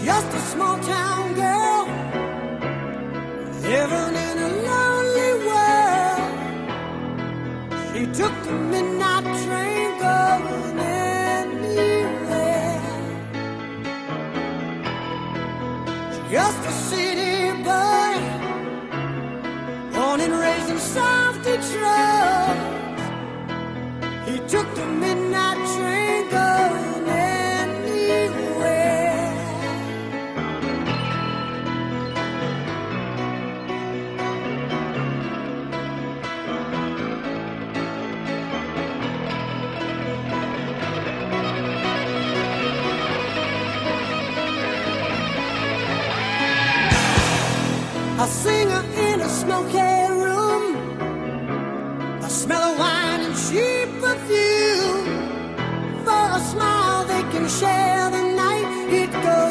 just a small town girl living in a lonely world. She took the midnight train going anywhere. She's just a city boy, born and raised in South Detroit. He took the midnight train going anywhere. A singer in a smoky room, the smell of wine and cheap perfume. For a smile they can share the night. It goes